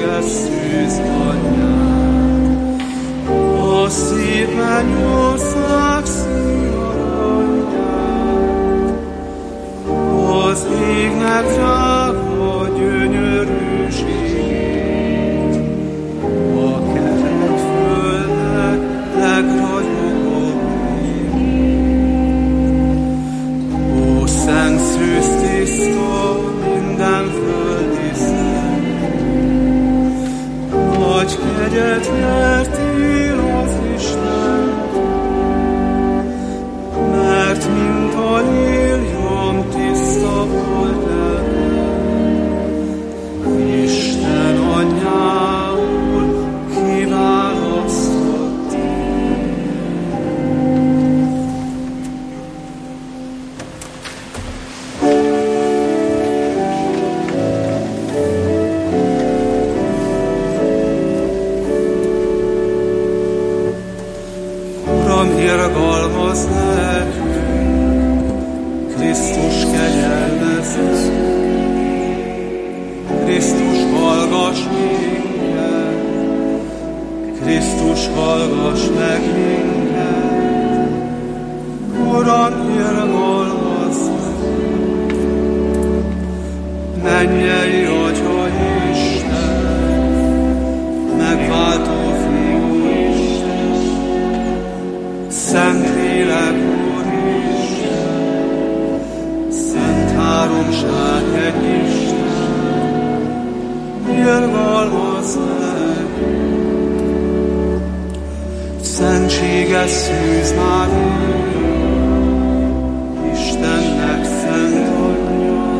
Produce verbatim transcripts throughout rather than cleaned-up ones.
szentséges szűz anyját, a szép mennyország színaranyját, az égnek drága gyönyörűségét, a kerek földnek legragyogóbb évét. Ó, szent szűz tiszta, minden földi szent, nagy kegyet nyertél az Istent, mert mint a liliom tiszta volt Isten anyjául kiválasztott. Uram, irgalmazz nekünk, Krisztus kegyelmezz, Krisztus hallgass minket, Krisztus hallgass meg minket, Uram, irgalmazz nekünk. Mennyei Atya Isten, megváltó Fiú Isten, Szentlélek Úristen, Szent Háromság egy Isten, irgalmazz nekünk. Szentséges szűz Mária, Istennek szent anyja,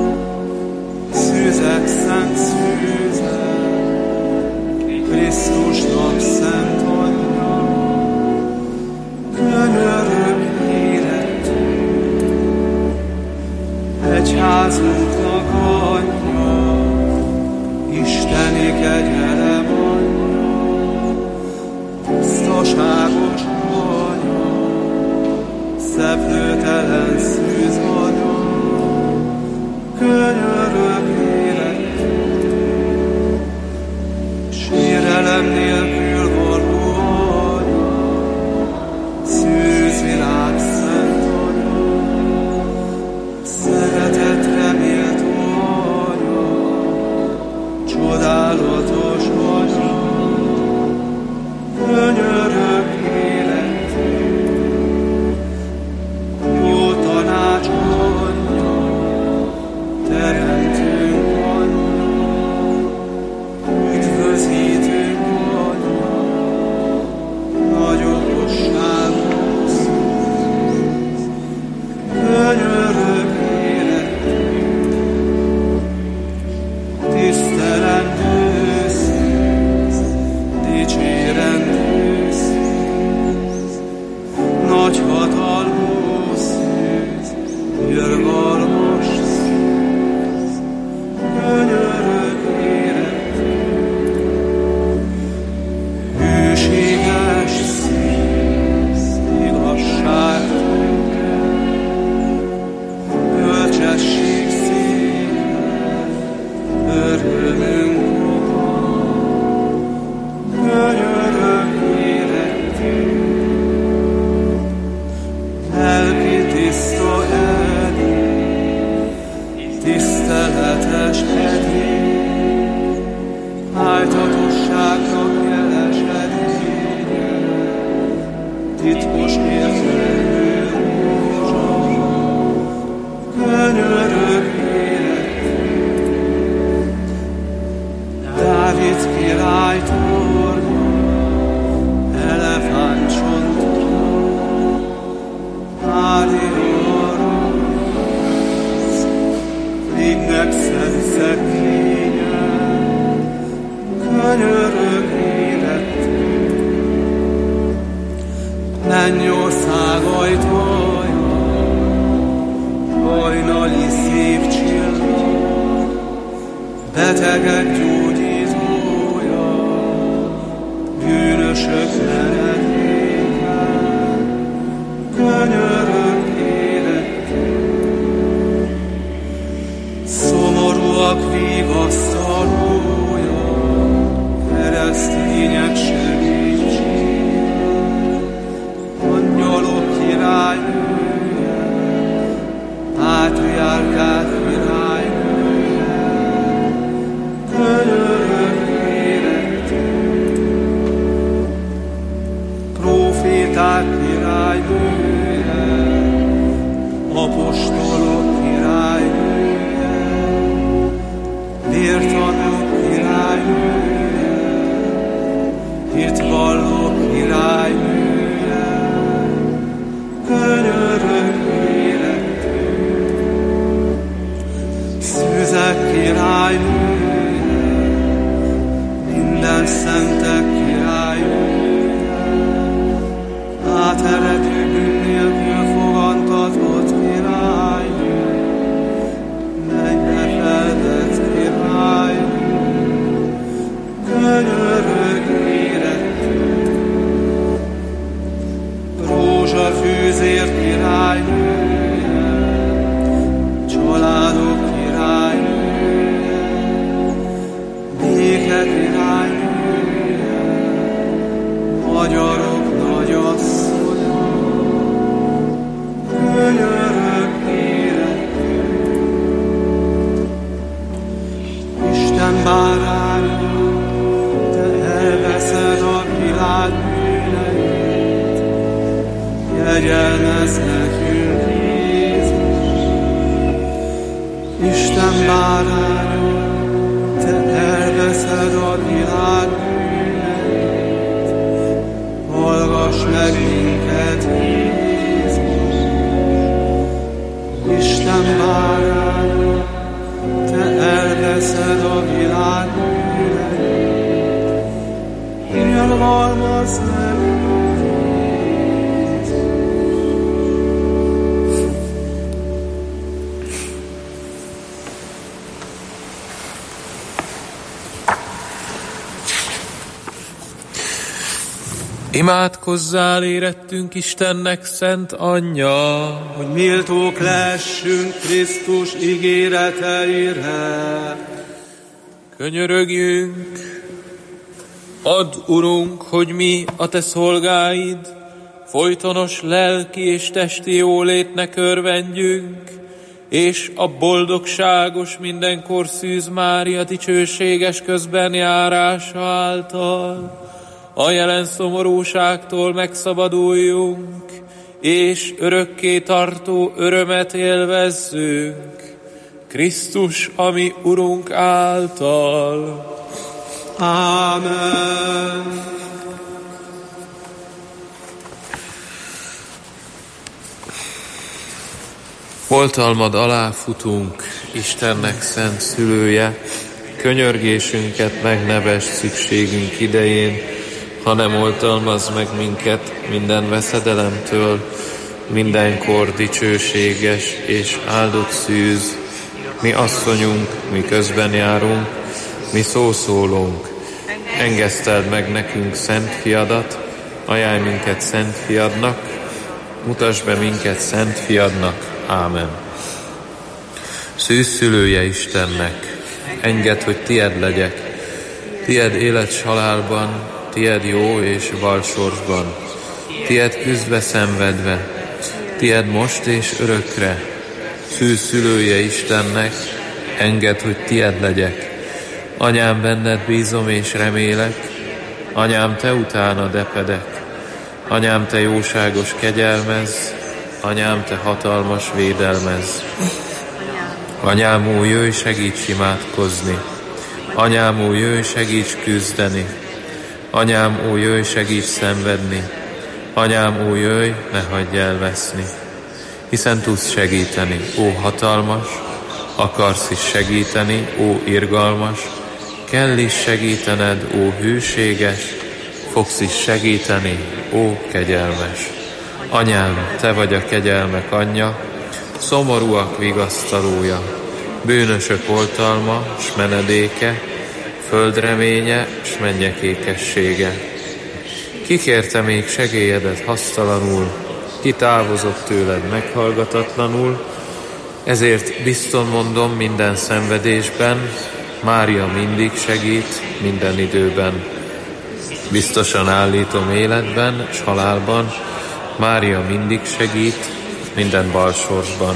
szűzek szent szűze, Krisztusnak szent anyja, könyörög életünk, egyházunknak anyja, Isteni kegyelem anyja, tisztaságos anya, szeplőtelen szűz anya, könyörög életünk, sérelem nélkül való anya, szűz világ szent anya, szeretetre méltó anya, csodálatos anya, könyörög életünk, jó tanács anyja, teremtőnk anyja, üdvözítőnk anyja, nagy okosságos szűz, könyörög életünk, tisztelendő szűz, dicsérendő szűz, nagy hatalmú szűz, irgalmas szűz, könyörög életünk, hűséges szűz, igazság bölcsesség szíve, örömünk oka, könyörög életünk, lelki tiszta edény, tiszteletes edény, áltatosságnak jeles edénye, titkos érzelmű rózsa, könyörög életünk, Dávid király tornya, elefántcsontra, Mária rossz, lénynek szent szekrénye, könyörög életünk, mennyország ajtaja, hajnali szép csillag, betegek gyógyítója, bűnösök menedéke, könyörög életünk, szomorúak vigasztalója, a szentek királynője, áteredő bűn nélkül fogantatott királynő, mennybe felvett királynő, könyörög érettünk. Rózsafűzért királynője, családok királynője, béke királynője, magyarok nagyasszonya, könyörög érettünk. Isten báránya, te elveszed a világ bűneit, jegyelmezz nekünk Jézus. Isten báránya, te elveszed a világ bűneit, hallgass meg minket Jézus. Isten báránya, te elveszed a világ bűneit, irgalmazz nekünk Jézus. Imádkozzál érettünk Istennek szent anyja, hogy méltók lehessünk Krisztus ígéreteire. könyörögjünk. Add, Urunk, hogy mi, a Te szolgáid, folytonos lelki és testi jólétnek örvendjünk, és a boldogságos mindenkor Szűz Mária dicsőséges közbenjárása által a jelen szomorúságtól megszabaduljunk, és örökké tartó örömet élvezzünk Krisztus, ami Urunk által. Ámen. Oltalmad alá futunk, Istennek szent szülője, könyörgésünket megnevesd szükségünk idején, hanem oltalmazz meg minket minden veszedelemtől, mindenkor dicsőséges és áldott szűz, mi asszonyunk, mi közben járunk, mi szószólunk. Engeszteld meg nekünk szent fiadat, ajánlj minket szent fiadnak, mutasd be minket szent fiadnak. Ámen. Szűz szülője Istennek, engedd, hogy tied legyek, tied élet halálban, tied jó és valsorsban, tied küzdve szenvedve, tied most és örökre. Szűz szülője Istennek, engedd, hogy tied legyek. Anyám, benned bízom és remélek, anyám, te utána depedek. Anyám, te jóságos kegyelmezz, anyám, te hatalmas védelmezz. Anyám, ó, jöjj, segíts imádkozni. Anyám, ó, jöjj, segíts küzdeni. Anyám, ó, jöjj, segíts szenvedni. Anyám, ó, jöjj, ne hagyj elveszni. Hiszen tudsz segíteni, ó hatalmas, akarsz is segíteni, ó irgalmas, kell is segítened, ó hűséges, fogsz is segíteni, ó kegyelmes. Anyám, te vagy a kegyelmek anyja, szomorúak vigasztalója, bűnösök oltalma, s menedéke, földreménye, s mennyek ékessége. Kikérte még segélyedet hasztalanul, ki távozott tőled meghallgatatlanul, ezért bizton mondom minden szenvedésben, Mária mindig segít minden időben. Biztosan állítom életben s halálban, Mária mindig segít minden balsorsban.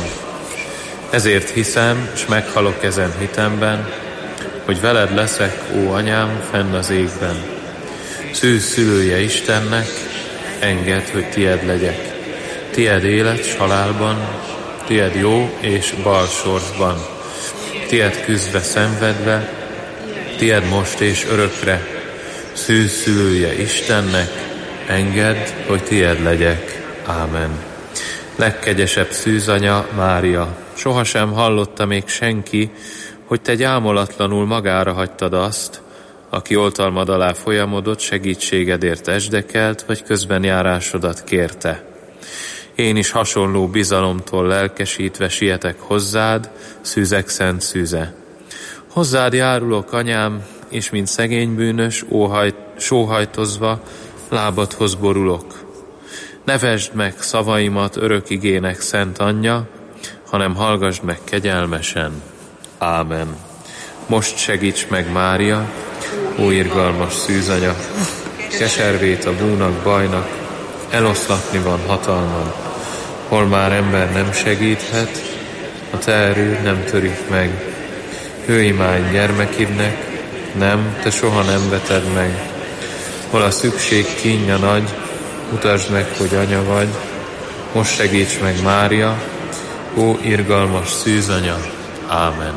Ezért hiszem, s meghalok ezen hitemben, hogy veled leszek, ó anyám, fenn az égben. Szűz szülője Istennek, engedd, hogy tied legyek. Tied élet s halálban, tied jó és balsorsban, tied küzdve szenvedve, tied most és örökre. Szűz szülője Istennek, engedd, hogy tied legyek. Ámen. Legkegyesebb szűzanya, Mária, sohasem hallotta még senki, hogy te gyámolatlanul magára hagytad azt, aki oltalmad alá folyamodott, segítségedért esdekelt, vagy közben járásodat kérte. Én is hasonló bizalomtól lelkesítve sietek hozzád, szűzek szent szűze. Hozzád járulok, anyám, és mint szegény bűnös, óhajt, sóhajtozva, lábadhoz borulok. Ne vesd meg szavaimat örök igének, szent anyja, hanem hallgassd meg kegyelmesen. Ámen. Most segíts meg, Mária, ó irgalmas szűzanya, keservét a búnak, bajnak, eloszlatni van hatalmad, hol már ember nem segíthet, a te erőd nem törik meg. Hőimány gyermekidnek, nem, te soha nem veted meg. Hol a szükség kínja nagy, mutasd meg, hogy anya vagy. Most segíts meg, Mária, ó irgalmas szűzanya. Ámen.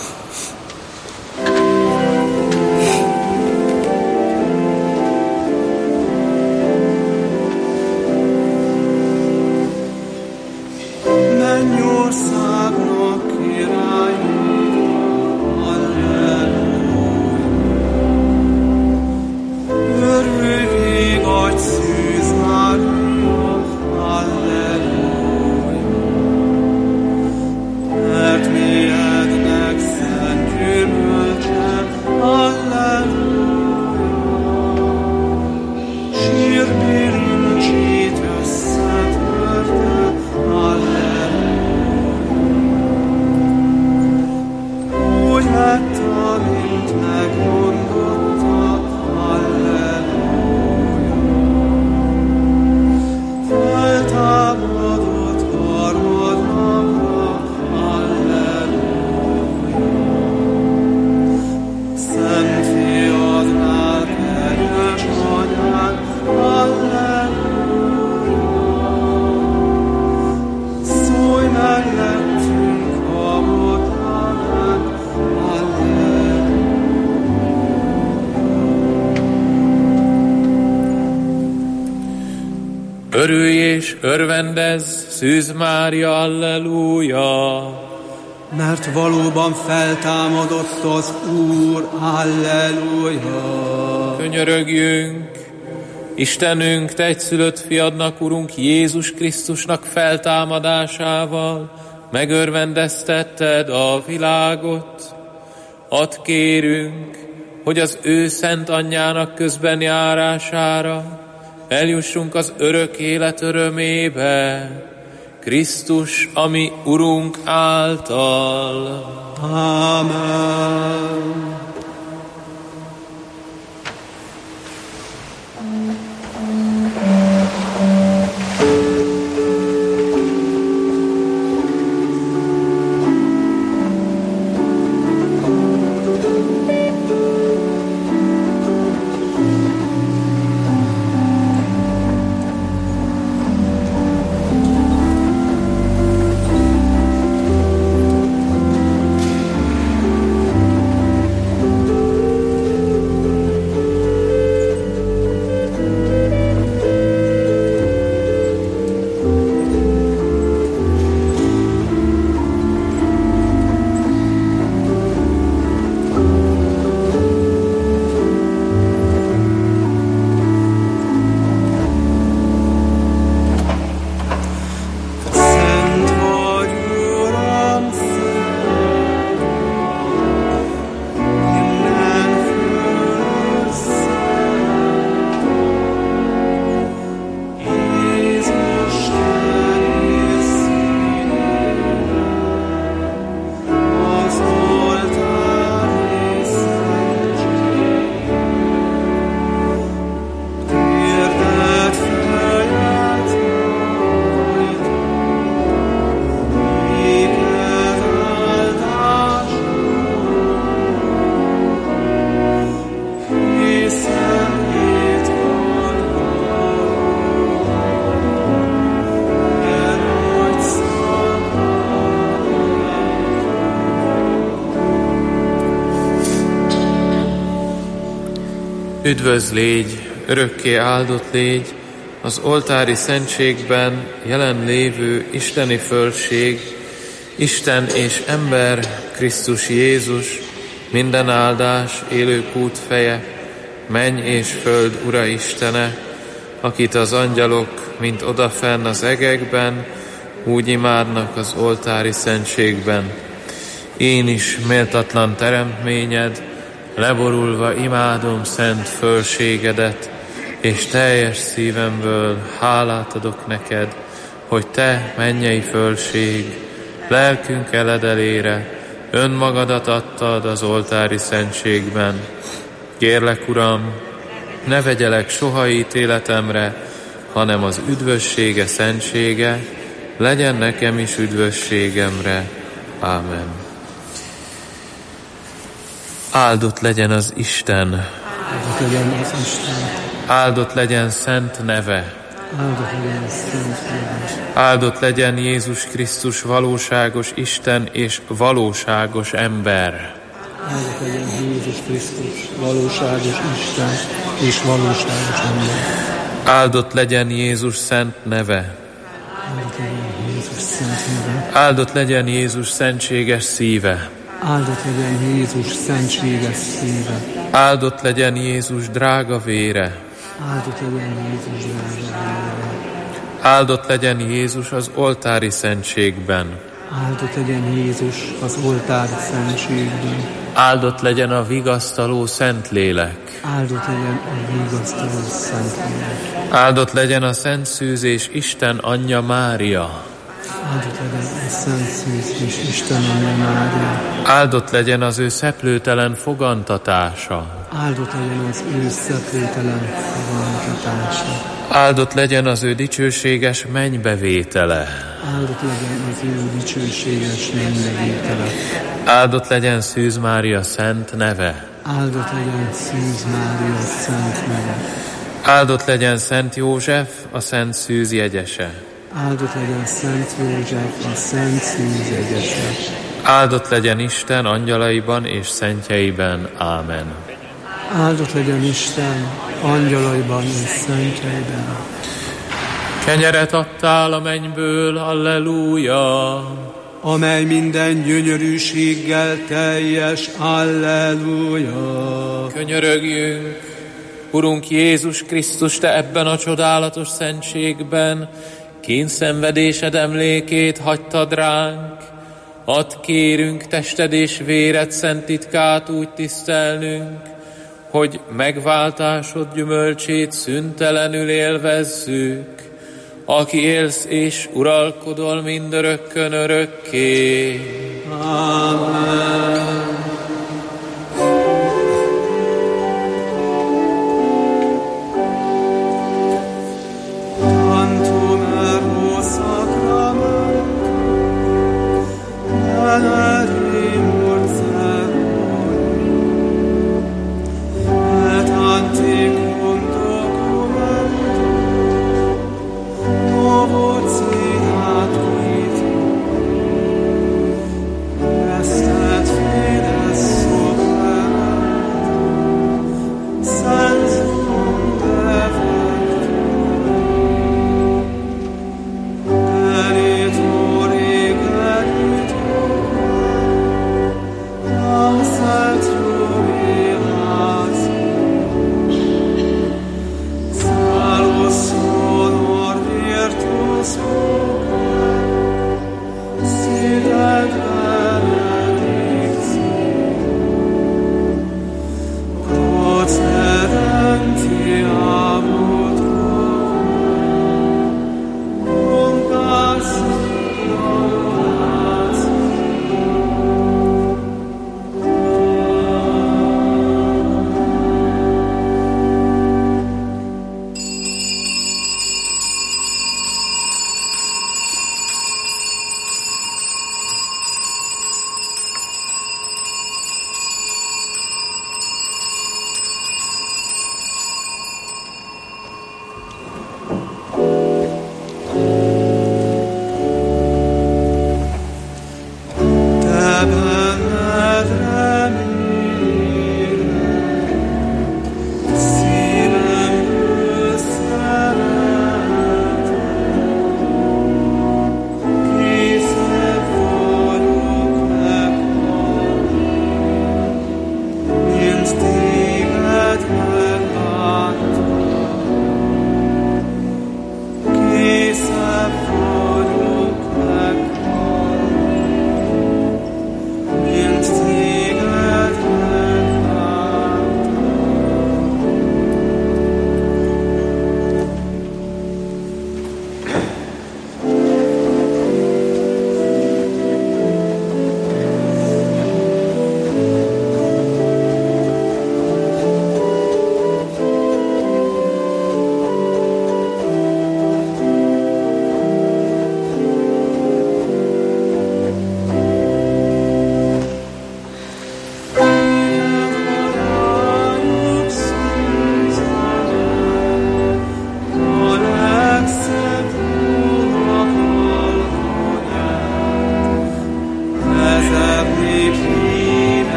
Örülj és örvendezz, Szűz Mária, alleluja! Mert valóban feltámadott az Úr, alleluja! Könyörögjünk! Istenünk, te egyszülött fiadnak, Urunk, Jézus Krisztusnak feltámadásával megörvendeztetted a világot. Add kérünk, hogy az ő szent anyjának közben járására eljussunk az örök élet örömébe, Krisztus, ami Urunk által. Ámen. Üdvözl légy, örökké áldott légy, az oltári szentségben jelen lévő isteni földség, Isten és ember, Krisztus Jézus, Minden áldás, élők útfeje, menny és föld Ura Istene, akit az angyalok, mint odafenn az egekben, úgy imádnak az oltári szentségben. Én is, méltatlan teremtményed, leborulva imádom szent fölségedet, és teljes szívemből hálát adok neked, hogy te, mennyei fölség, lelkünk eledelére önmagadat adtad az oltári szentségben. Kérlek, Uram, ne vegyelek soha ítéletemre, hanem az üdvössége szentsége, legyen nekem is üdvösségemre. Ámen. Áldott legyen az Isten. Áldott legyen az Isten. Áldott legyen szent neve. Áldott legyen szent neve. Áldott legyen Jézus Krisztus valóságos Isten és valóságos ember. Áldott legyen Jézus Krisztus valóságos Isten és valóságos ember. Áldott legyen Jézus szent neve. Áldott legyen Jézus szent neve. Áldott legyen Jézus szentséges szíve. Áldott legyen Jézus szentséges szíve. Áldott legyen Jézus drága vére. Áldott legyen Jézus drága vére. Áldott legyen Jézus az oltári szentségben. Áldott legyen Jézus az oltári szentségben. Áldott legyen a vigasztaló Szentlélek. Áldott legyen a vigasztaló Szentlélek. Áldott legyen a Szent Szűz és Isten anyja Mária. Áldott legyen a Szent Szűz és Isten anyja Mária. Áldott legyen az ő szeplőtelen fogantatása. Áldott legyen az ő szeplőtelen fogantatása. Áldott legyen az ő dicsőséges mennybevétele. Áldott legyen az ő dicsőséges mennybevétele. Áldott legyen Szűz Mária szent neve. Áldott legyen Szűz Mária szent neve. Áldott legyen Szent József, a Szent Szűz jegyese. Áldott legyen Szent József, a Szent Szűz jegyese. Áldott legyen Isten angyalaiban és szentjeiben. Ámen. Áldott legyen Isten angyalaiban és szentjeiben. Kenyeret adtál a mennyből, alleluja! Amely minden gyönyörűséggel teljes, alleluja! Könyörögjünk! Urunk Jézus Krisztus, Te ebben a csodálatos szentségben kényszenvedésed emlékét hagytad ránk. Add, kérünk, tested és véred szent titkát úgy tisztelnünk, hogy megváltásod gyümölcsét szüntelenül élvezzük, aki élsz és uralkodol mindörökkön örökké. Amen.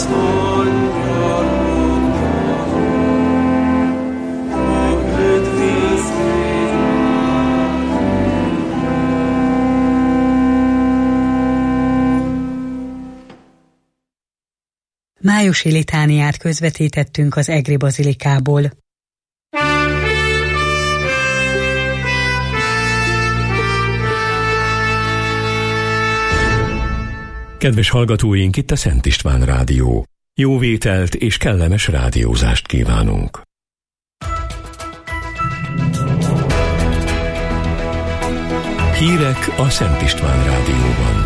Májusi litániát közvetítettünk az Egri bazilikából. Kedves hallgatóink, itt a Szent István Rádió. Jó vételt és kellemes rádiózást kívánunk! Hírek a Szent István Rádióban.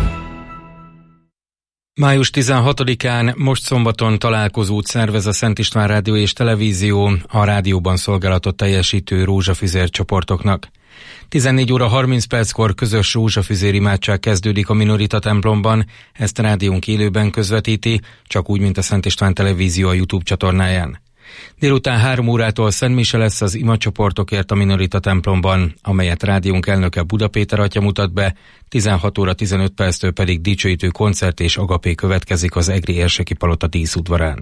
május tizenhatodikán, most szombaton találkozót szervez a Szent István Rádió és Televízió a rádióban szolgálatot teljesítő rózsafüzér csoportoknak. tizennégy óra harminc perckor közös rózsafüzér imádság kezdődik a Minorita templomban, ezt a rádiónk élőben közvetíti, csak úgy, mint a Szent István Televízió a YouTube csatornáján. Délután három órától szentmise lesz az imacsoportokért a Minorita templomban, amelyet rádiónk elnöke Buda Péter atya mutat be, tizenhat óra tizenöt perctől pedig dicsőítő koncert és agapé következik az Egri érseki palota díszudvarán.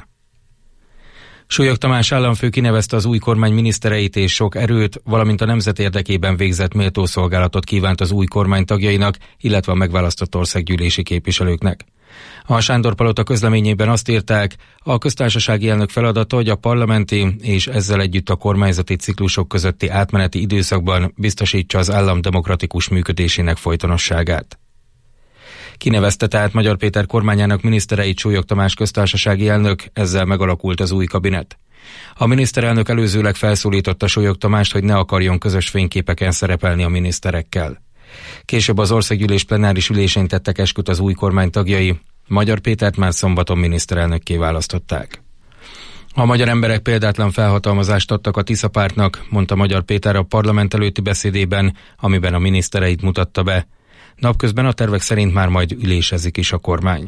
Súlyog Tamás államfő kinevezte az új kormány minisztereit és sok erőt, valamint a nemzet érdekében végzett méltószolgálatot kívánt az új kormány tagjainak, illetve a megválasztott országgyűlési képviselőknek. A Sándor palota közleményében azt írták, a köztársasági elnök feladata, hogy a parlamenti és ezzel együtt a kormányzati ciklusok közötti átmeneti időszakban biztosítsa az állam demokratikus működésének folytonosságát. Kinevezte tehát Magyar Péter kormányának minisztereit Súlyog Tamás köztársasági elnök, ezzel megalakult az új kabinet. A miniszterelnök előzőleg felszólította Súlyog Tamást, hogy ne akarjon közös fényképeken szerepelni a miniszterekkel. Később az országgyűlés plenáris ülésén tettek esküt az új kormány tagjai, Magyar Pétert már szombaton miniszterelnökké választották. A magyar emberek példátlan felhatalmazást adtak a Tisza pártnak, mondta Magyar Péter a parlament előtti beszédében, amiben a minisztereit mutatta be. Napközben a tervek szerint már majd ülésezik is a kormány.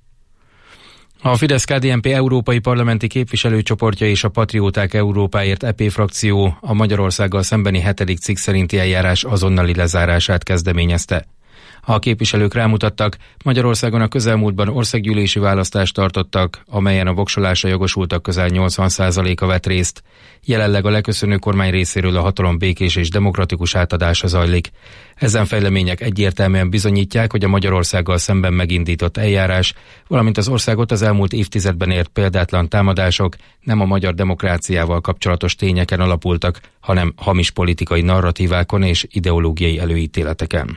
A Fidesz-ká dé en pé európai parlamenti képviselőcsoportja és a Patrióták Európáért é pé frakció a Magyarországgal szembeni hetedik cikk szerinti eljárás azonnali lezárását kezdeményezte. A képviselők rámutattak, Magyarországon a közelmúltban országgyűlési választást tartottak, amelyen a voksolásra jogosultak közel nyolcvan százaléka vett részt. Jelenleg a leköszönő kormány részéről a hatalom békés és demokratikus átadása zajlik. Ezen fejlemények egyértelműen bizonyítják, hogy a Magyarországgal szemben megindított eljárás, valamint az országot az elmúlt évtizedben ért példátlan támadások nem a magyar demokráciával kapcsolatos tényeken alapultak, hanem hamis politikai narratívákon és ideológiai előítéleteken.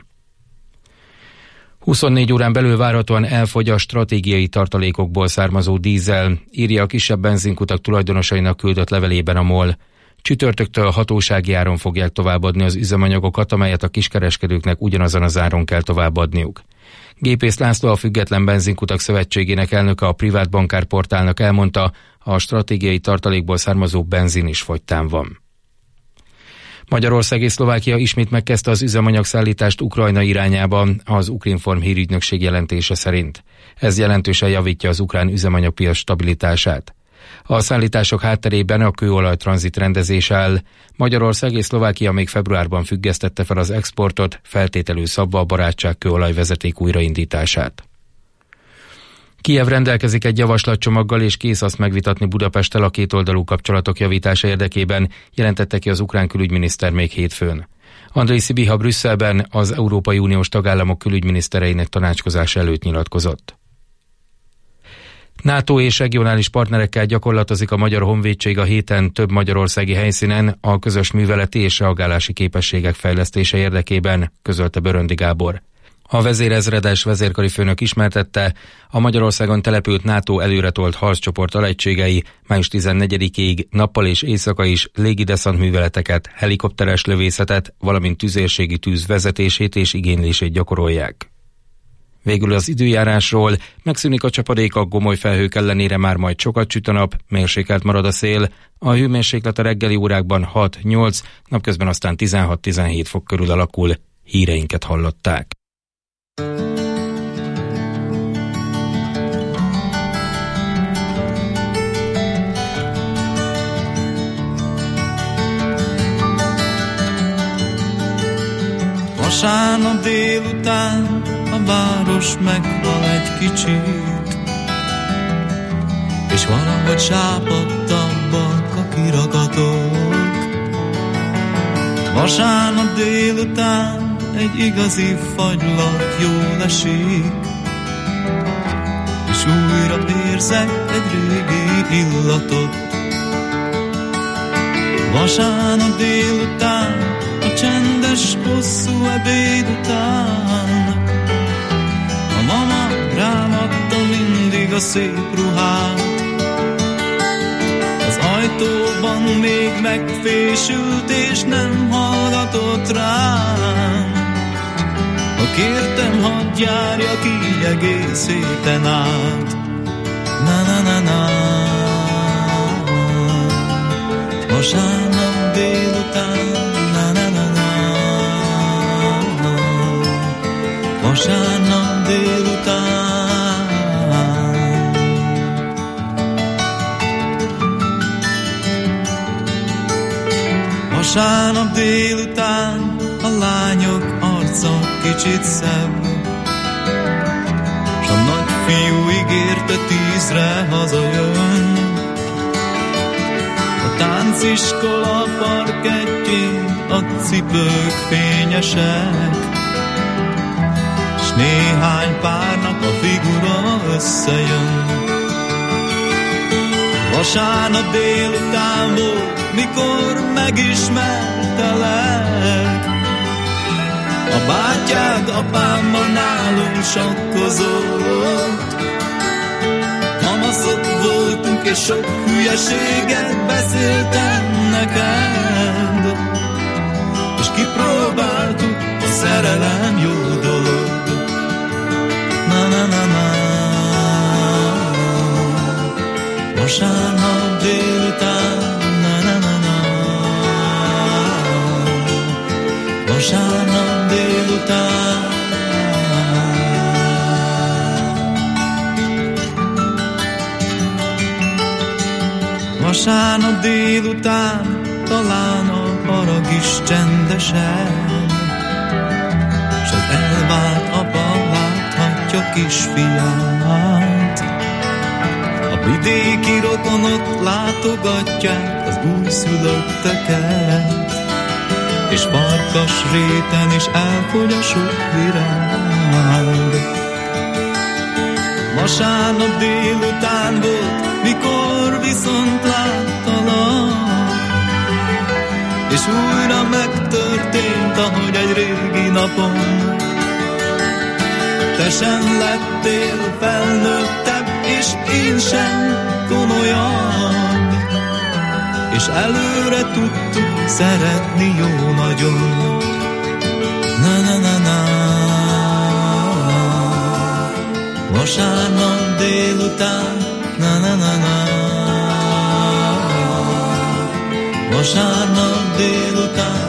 huszonnégy órán belül várhatóan elfogy a stratégiai tartalékokból származó dízel, írja a kisebb benzinkutak tulajdonosainak küldött levelében a MOL. Csütörtöktől hatósági áron fogják továbbadni az üzemanyagokat, amelyet a kiskereskedőknek ugyanazon az áron kell továbbadniuk. Gépész László, a Független Benzinkutak Szövetségének elnöke a privát bankárportálnak elmondta, a stratégiai tartalékból származó benzin is fogytán van. Magyarország és Szlovákia ismét megkezdte az üzemanyagszállítást Ukrajna irányába, az Ukrinform hírügynökség jelentése szerint. Ez jelentősen javítja az ukrán üzemanyagpiac stabilitását. A szállítások hátterében a kőolaj-tranzit rendezés áll. Magyarország és Szlovákia még februárban függesztette fel az exportot, feltételül szabva a barátság kőolajvezeték újraindítását. Kijev rendelkezik egy javaslatcsomaggal és kész azt megvitatni Budapesttel a kétoldalú kapcsolatok javítása érdekében, jelentette ki az ukrán külügyminiszter még hétfőn. Andrej Szibiha Brüsszelben az Európai Uniós tagállamok külügyminisztereinek tanácskozása előtt nyilatkozott. NATO és regionális partnerekkel gyakorlatozik a Magyar Honvédség a héten több magyarországi helyszínen a közös műveleti és reagálási képességek fejlesztése érdekében, közölte Böröndi Gábor. A vezérezredes vezérkari főnök ismertette, a Magyarországon települt NATO előretolt harccsoport alegységei május tizennegyedikéig nappal és éjszaka is légideszant műveleteket, helikopteres lövészetet, valamint tüzérségi tűz vezetését és igénylését gyakorolják. Végül az időjárásról: megszűnik a csapadék, a gomoly felhők ellenére már majd sokat süt a nap, mérsékelt marad a szél, a hőmérséklet a reggeli órákban hat-nyolc, napközben aztán tizenhat-tizenhét fok körül alakul. Híreinket hallották. Vasárnap délután a város meghal egy kicsit, valahogy sápadtabbak a kirakatok. Vasárnap délután egy igazi fagylat jól esik, és újra érzek egy régi illatot. Vasárnap délután, a csendes, hosszú ebéd után, a mama rám adta mindig a szép ruhát. Az ajtóban még megfésült, és nem hallgatott rám. Ha kértem, hadd járjak így egész héten át. Na-na-na-na. Vasárnap délután, na-na-na-na. Vasárnap délután. Vasárnap délután a lányok arca kicsit szebb, s a nagyfiú ígérte tízre hazajön. A tánciskola parkettjén a cipők fényesek, s néhány párnak a figura összejön. Vasárnap délután volt, mikor megismertelek. A bátyád apámmal nálunk sakkozott. Kamaszok voltunk, és sok hülyeséget beszéltem neked, és kipróbáltuk, a szerelem jó dolog. Na-na-na-na. Vasárnap délután, na-na-na-na. Vasárnap délután. Vasárnap délután talán a harag is csendesen, s az elvált apa láthatja kisfiát. A vidéki rokonok látogatják az újszülötteket, és farkas réten is elfogy a sok virág. Vasárnap délután volt, mikor viszont láttalak, és újra megtörtént, ahogy egy régi napon. Te sem lettél felnőttebb, és én sem komolyabb, és előre tudtuk szeretni jó nagyon. Na-na-na-na. Vasárnap délután, na-na-na-na. Vasárnap délután.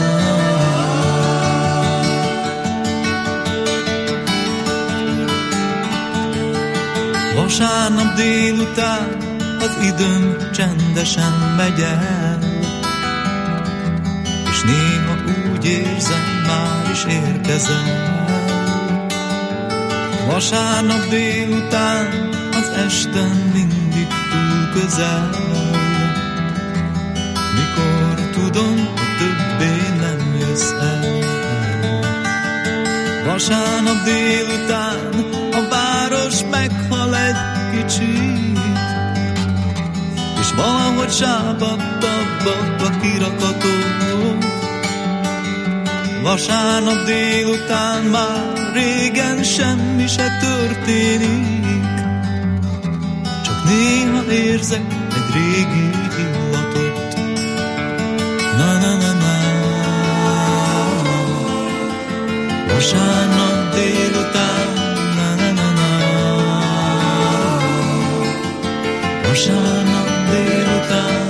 Vasárnap délután az időm csendesen megy el, és néha úgy érzem, már is érkezel. Vasárnap délután az esten mindig túl közel, mikor tudom, hogy többé nem jössz el. Vasárnap délután a város meghal egy kicsit, és valahogy sápadtabbak a kirakatok. Vasárnap délután már régen semmi se történik, csak néha érzek egy régi illatot. Na-na-na-na. Vasárnap délután, na-na-na-na. Vasárnap délután.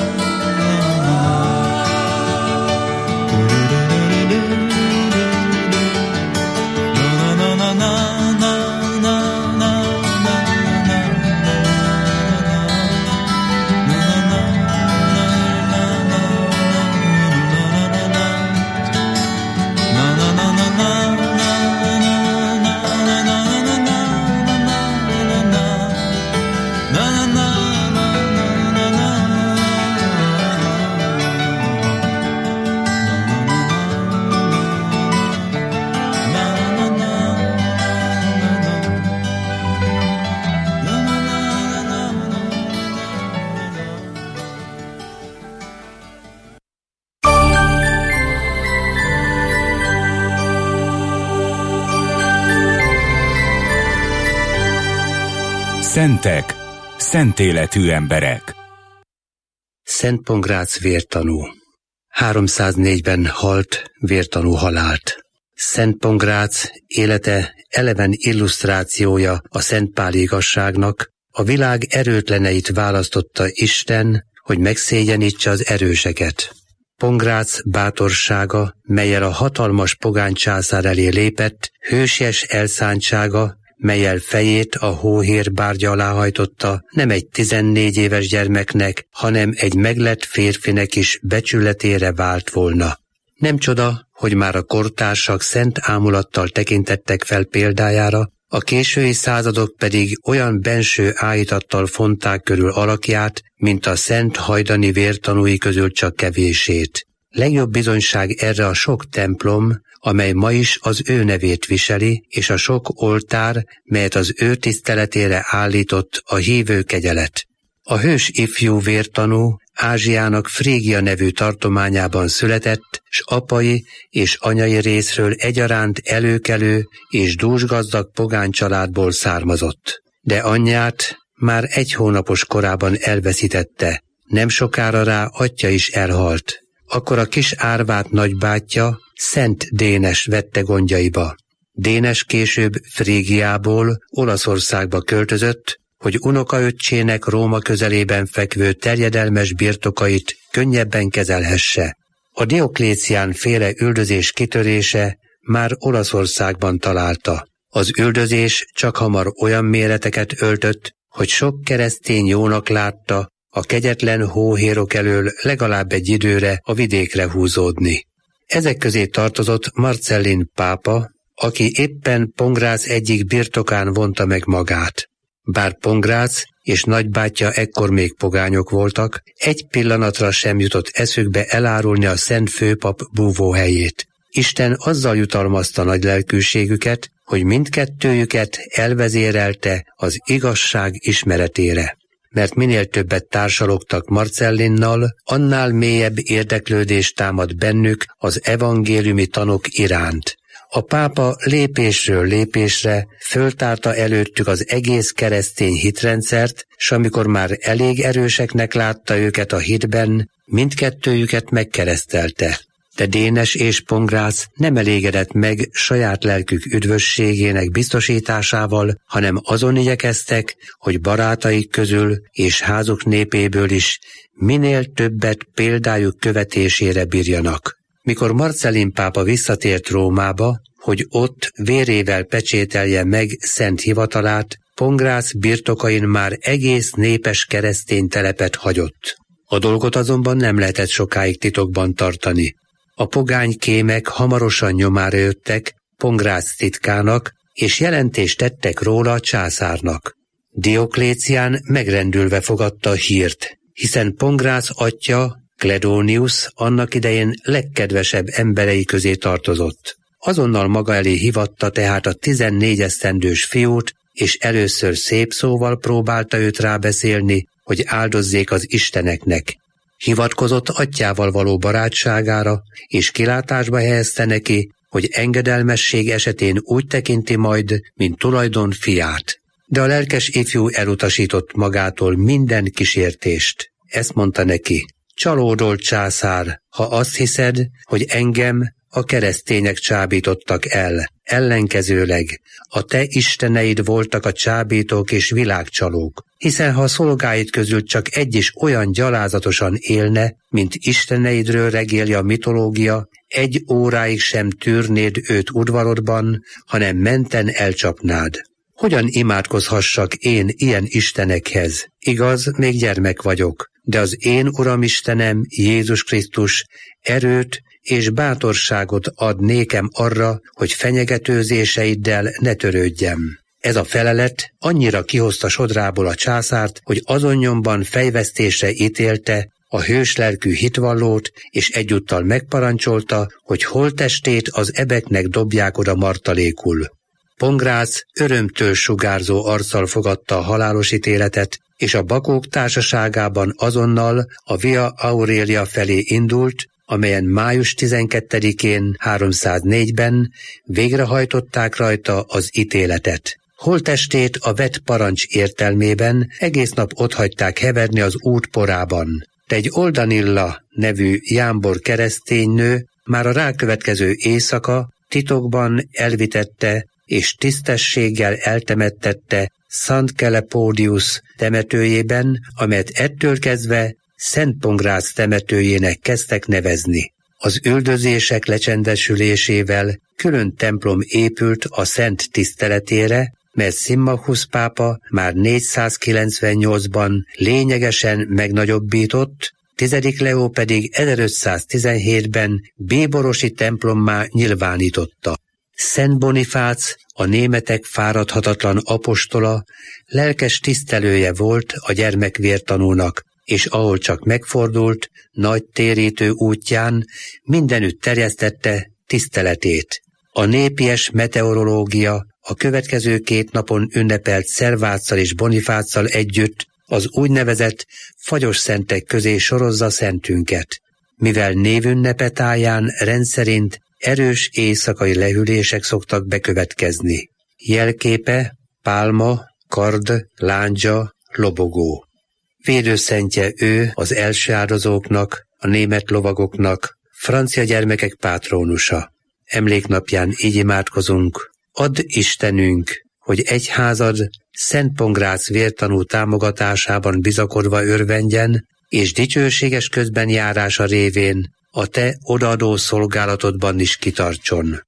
Na na Szentek, szent életű emberek. Szent Pongrác vértanú. háromszáznégyben halt vértanú halált. Szent Pongrác élete eleven illusztrációja a szentpáli igazságnak, a világ erőtleneit választotta Isten, hogy megszégyenítse az erőseket. Pongrác bátorsága, mellyel a hatalmas pogány császár elé lépett, hősies elszántsága, mellyel fejét a hóhér bárgya alá hajtotta, nem egy tizennégy éves gyermeknek, hanem egy meglett férfinek is becsületére vált volna. Nem csoda, hogy már a kortársak szent ámulattal tekintettek fel példájára, a késői századok pedig olyan benső áhítattal fonták körül alakját, mint a szent hajdani vértanúi közül csak kevését. Legjobb bizonyság erre a sok templom, amely ma is az ő nevét viseli, és a sok oltár, melyet az ő tiszteletére állított a hívő kegyelet. A hős ifjú vértanú Ázsiának Frígia nevű tartományában született, s apai és anyai részről egyaránt előkelő és dúsgazdag pogány családból származott. De anyját már egy hónapos korában elveszítette, nem sokára rá atya is elhalt. Akkor a kis árvát nagybátyja, Szent Dénes vette gondjaiba. Dénes később Frígiából Olaszországba költözött, hogy unokaöccsének Róma közelében fekvő terjedelmes birtokait könnyebben kezelhesse. A Dioklécián féle üldözés kitörése már Olaszországban találta. Az üldözés csak hamar olyan méreteket öltött, hogy sok keresztény jónak látta a kegyetlen hóhérok elől legalább egy időre a vidékre húzódni. Ezek közé tartozott Marcellin pápa, aki éppen Pongrác egyik birtokán vonta meg magát. Bár Pongrác és nagybátyja ekkor még pogányok voltak, egy pillanatra sem jutott eszükbe elárulni a szent főpap búvóhelyét. Isten azzal jutalmazta nagy lelkűségüket, hogy mindkettőjüket elvezérelte az igazság ismeretére. Mert minél többet társalogtak Marcellinnal, annál mélyebb érdeklődés támad bennük az evangéliumi tanok iránt. A pápa lépésről lépésre föltárta előttük az egész keresztény hitrendszert, s amikor már elég erőseknek látta őket a hitben, mindkettőjüket megkeresztelte. De Dénes és Pongrác nem elégedett meg saját lelkük üdvösségének biztosításával, hanem azon igyekeztek, hogy barátaik közül és házuk népéből is minél többet példájuk követésére bírjanak. Mikor Marcellin pápa visszatért Rómába, hogy ott vérével pecsételje meg szent hivatalát, Pongrác birtokain már egész népes keresztény telepet hagyott. A dolgot azonban nem lehetett sokáig titokban tartani. A pogány kémek hamarosan nyomára jöttek Pongrác titkának, és jelentést tettek róla a császárnak. Dioklécián megrendülve fogadta a hírt, hiszen Pongrác atya, Kledónius annak idején legkedvesebb emberei közé tartozott. Azonnal maga elé hivatta tehát a tizennégy esztendős fiút, és először szép szóval próbálta őt rábeszélni, hogy áldozzék az isteneknek. Hivatkozott atyával való barátságára, és kilátásba helyezte neki, hogy engedelmesség esetén úgy tekinti majd, mint tulajdon fiát. De a lelkes ifjú elutasított magától minden kísértést. Ezt mondta neki: csalódolt császár, ha azt hiszed, hogy engem a keresztények csábítottak el. Ellenkezőleg a te isteneid voltak a csábítók és világcsalók, hiszen ha a szolgáid közül csak egy is olyan gyalázatosan élne, mint isteneidről regéli a mitológia, egy óráig sem tűrnéd őt udvarodban, hanem menten elcsapnád. Hogyan imádkozhassak én ilyen istenekhez? Igaz, még gyermek vagyok, de az én Uram Istenem, Jézus Krisztus erőt és bátorságot ad nékem arra, hogy fenyegetőzéseiddel ne törődjem. Ez a felelet annyira kihozta sodrából a császárt, hogy azon nyomban fejvesztésre ítélte a hőslelkű hitvallót, és egyúttal megparancsolta, hogy holttestét az ebeknek dobják oda martalékul. Pongrác örömtől sugárzó arccal fogadta a halálos ítéletet, és a bakók társaságában azonnal a Via Aurelia felé indult, amelyen május tizenkettedikén háromszáznégyben végrehajtották rajta az ítéletet. Holttestét a vett parancs értelmében egész nap otthagyták heverni az út porában. De egy Oldanilla nevű jámbor kereszténynő már a rákövetkező éjszaka titokban elvitette és tisztességgel eltemettette Szent Kelepódiusz temetőjében, amelyet ettől kezdve Szent Pongrác temetőjének kezdtek nevezni. Az üldözések lecsendesülésével külön templom épült a szent tiszteletére, mert Szimmachus pápa már négyszázkilencvennyolcban lényegesen megnagyobbított, tizedik Leó pedig ezerötszáztizenhétben bíborosi templommá nyilvánította. Szent Bonifác, a németek fáradhatatlan apostola, lelkes tisztelője volt a gyermekvértanúnak, és ahol csak megfordult, nagy térítő útján mindenütt terjesztette tiszteletét. A népies meteorológia a következő két napon ünnepelt Szerváccal és Bonifáccal együtt az úgynevezett fagyos szentek közé sorozza szentünket, mivel névünnepe táján rendszerint erős éjszakai lehűlések szoktak bekövetkezni. Jelképe pálma, kard, lándzsa, lobogó. Védőszentje ő az első áldozóknak, a német lovagoknak, francia gyermekek pátrónusa. Emléknapján így imádkozunk: add Istenünk, hogy egyházad Szent Pongrác vértanú támogatásában bizakodva örvendjen, és dicsőséges közbenjárása révén a te odaadó szolgálatodban is kitartson.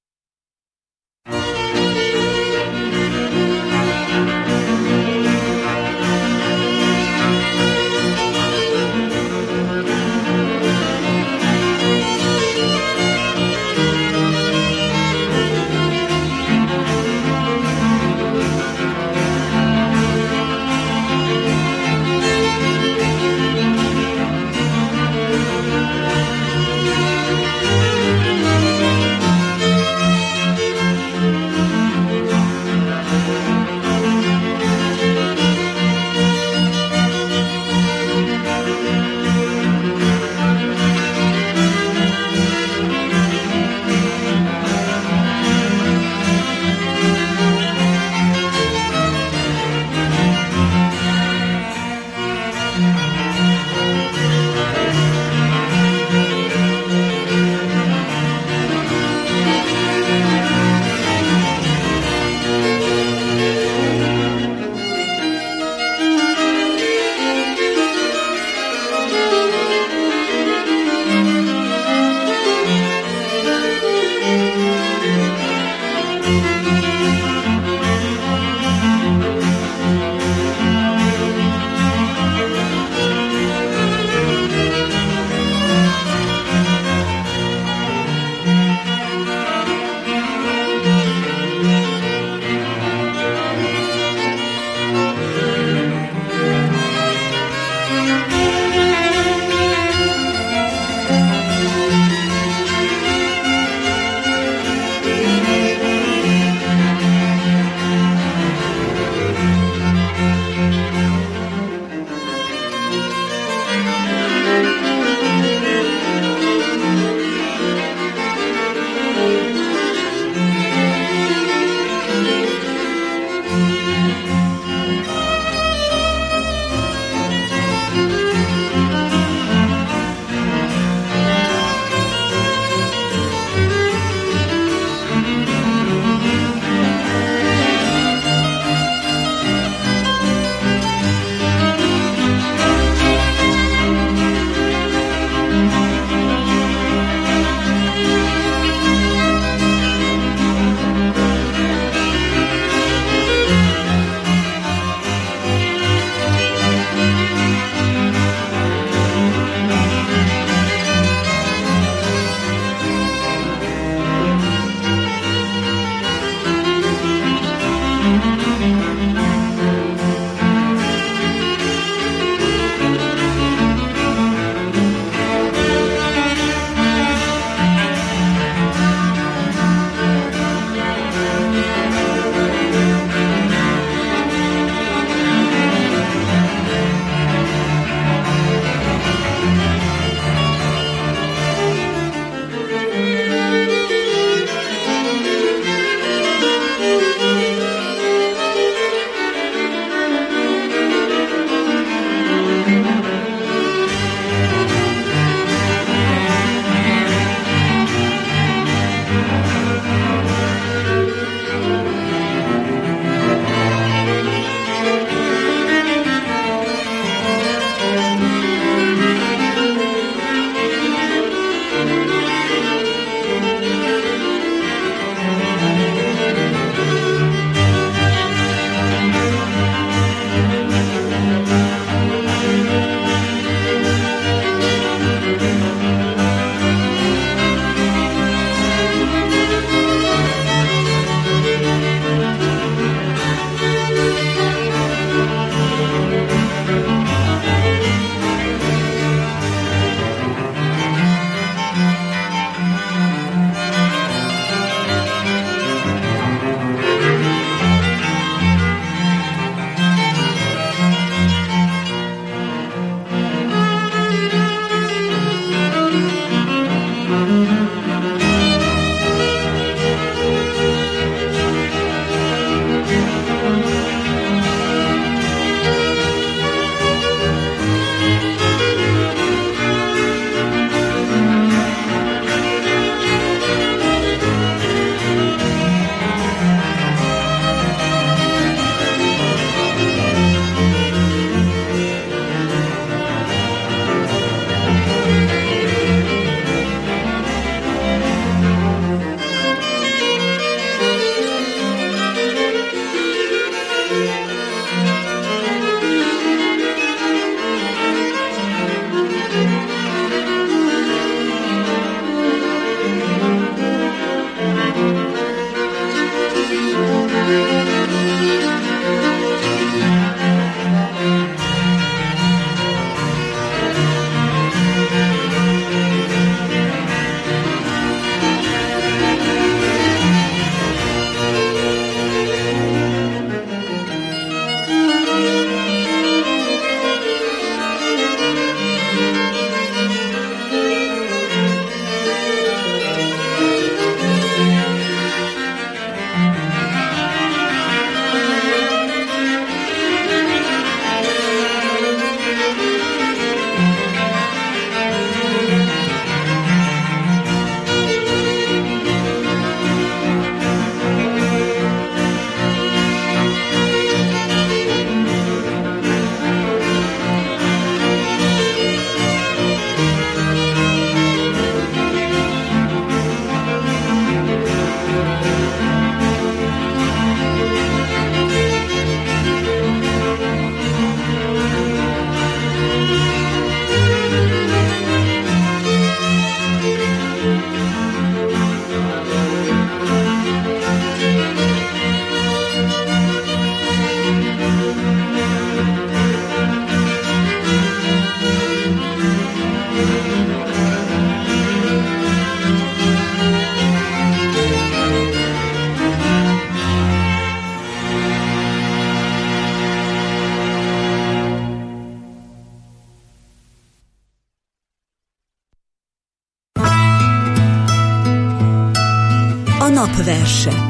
Napverse.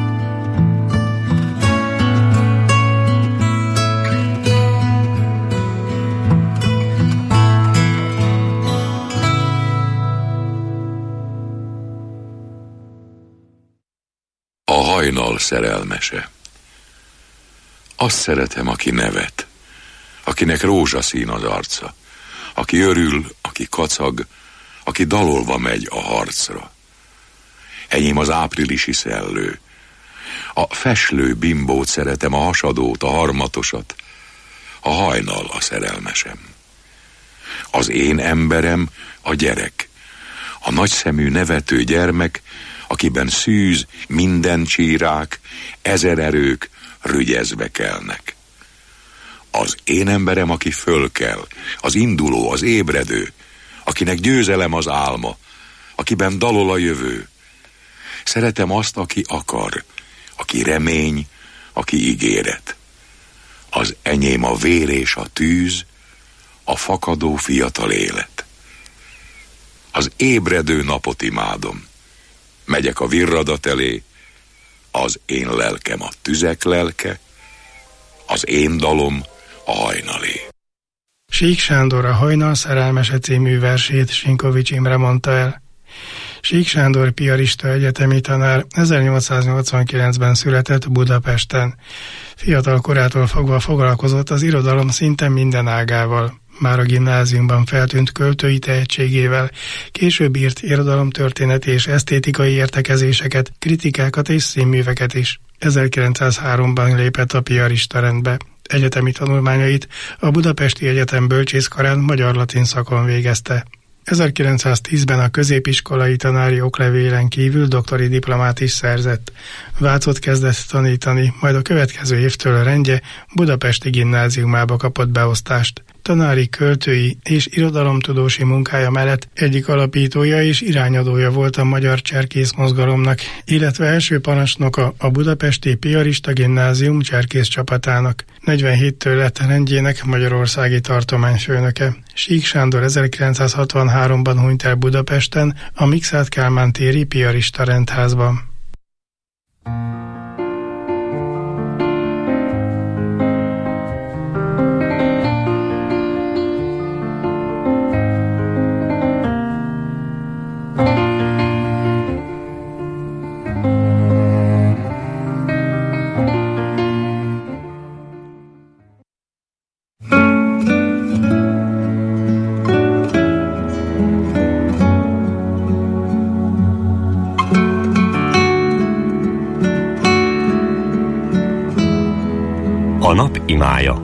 A hajnal szerelmese. Azt szeretem, aki nevet, akinek rózsaszín az arca, aki örül, aki kacag, aki dalolva megy a harcra. Enyém az áprilisi szellő. A feslő bimbót szeretem, a hasadót, a harmatosat. A hajnal a szerelmesem. Az én emberem a gyerek, a nagyszemű nevető gyermek, akiben szűz, minden csírák, ezer erők rügyezve kelnek. Az én emberem, aki fölkel, az induló, az ébredő, akinek győzelem az álma, akiben dalol a jövő. Szeretem azt, aki akar, aki remény, aki ígéret. Az enyém a vér és a tűz, a fakadó fiatal élet. Az ébredő napot imádom. Megyek a virradat elé, az én lelkem a tüzek lelke, az én dalom a hajnalé. Sík Sándor a Hajnal szerelmese című versét Sinkovics Imre mondta el. Sík Sándor piarista egyetemi tanár ezernyolcszáznyolcvankilencben született Budapesten. Fiatal korától fogva foglalkozott az irodalom szinte minden ágával. Már a gimnáziumban feltűnt költői tehetségével, később írt irodalomtörténeti és esztétikai értekezéseket, kritikákat és színműveket is. ezerkilencszázháromban lépett a piarista rendbe. Egyetemi tanulmányait a Budapesti Egyetem bölcsészkarán magyar-latin szakon végezte. ezerkilencszáztízben a középiskolai tanári oklevélen kívül doktori diplomát is szerzett. Vácot kezdett tanítani, majd a következő évtől a rendje budapesti gimnáziumába kapott beosztást. Tanári, költői és irodalomtudósi munkája mellett egyik alapítója és irányadója volt a magyar cserkész mozgalomnak, illetve első parancsnoka a budapesti piarista gimnázium cserkész csapatának. negyvenhéttől lett rendjének magyarországi tartományfőnöke. Sík Sándor ezerkilencszázhatvanháromban hunyt el Budapesten, a Mikszáth Kálmán téri piarista rendházban. A nap imája.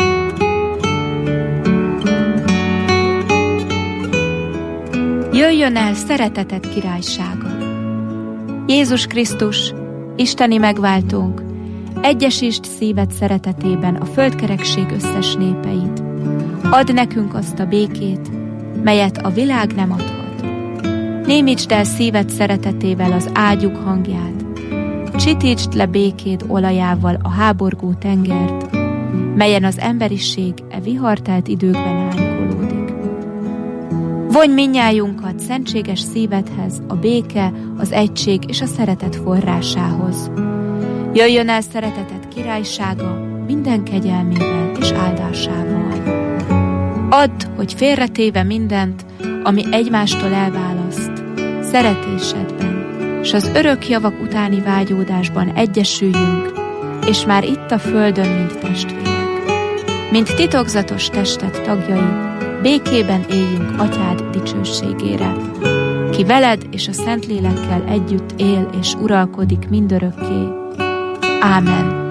Jöjjön el szereteted királysága! Jézus Krisztus, isteni megváltónk, egyesítsd szíved szeretetében a földkerekség összes népeit. Add nekünk azt a békét, melyet a világ nem adhat. Némítsd el szíved szeretetével az ágyuk hangját, csitítsd le békéd olajával a háborgó tengert, melyen az emberiség e vihartelt időkben árnykolódik. Vonj mindnyájunkat szentséges szívedhez, a béke, az egység és a szeretet forrásához. Jöjjön el szereteted királysága minden kegyelmével és áldásával. Add, hogy félretéve mindent, ami egymástól elválaszt, szeretésedben, s az örök javak utáni vágyódásban egyesüljünk, és már itt a földön, mint testvérek. Mint titokzatos tested tagjai, békében éljünk atyád dicsőségére, ki veled és a Szentlélekkel együtt él és uralkodik mindörökké. Ámen.